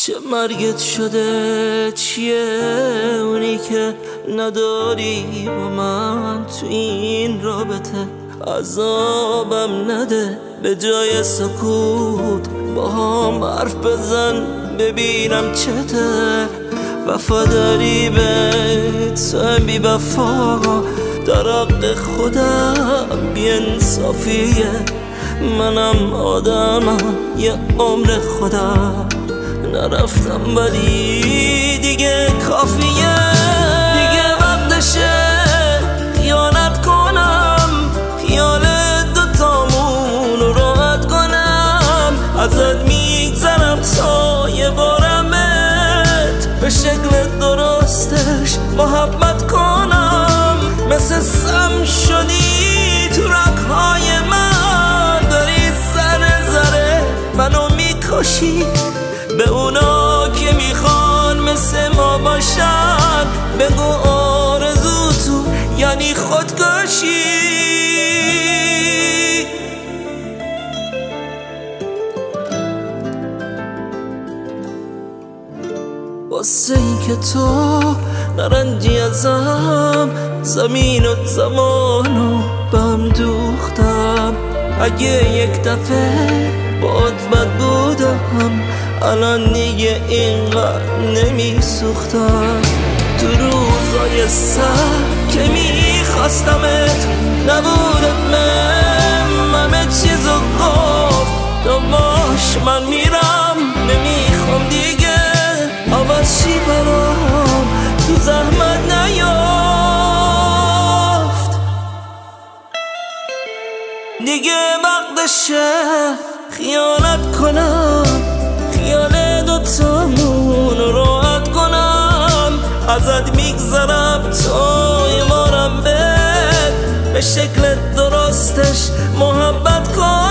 چه مرگت شده چیه اونی که نداری با من تو این رابطه؟ عذابم نده به جای سکوت با هم حرف بزن ببینم چته. وفاداری به تو بی وفا در حق خودم بی انصافیه. منم آدمم یه عمر خودم نرفتم ولی دیگه کافیه. دیگه وقتشه خیانت کنم، خیال دوتامون رو راحت کنم. ازت میگذرم تا یه بارمت به شکل درستش محبت کنم. مثل سم شدی تو رگ‌های من، داری ذره ذره منو میکشی. به اونا که میخوان مثل ما باشن بگو آرزو تو یعنی خودکشی. واسه این که تو نرنجی ازم، زمین و زمانو به هم دوختم. اگه یک دفعه باد بد بودم الان دیگه اینقدر نمیسوختم. تو روزای سخت که میخواستمت نبودم، همه چیزو گفت دماش من میرم. نمیخوام دیگه عوض شی برام، تو زحمت نیافت. دیگه وقتشه خیانت کنم، خیال دوتامون رو راحت کنم. ازت میگذرم تا یه بارم به شکل درستش محبت کن.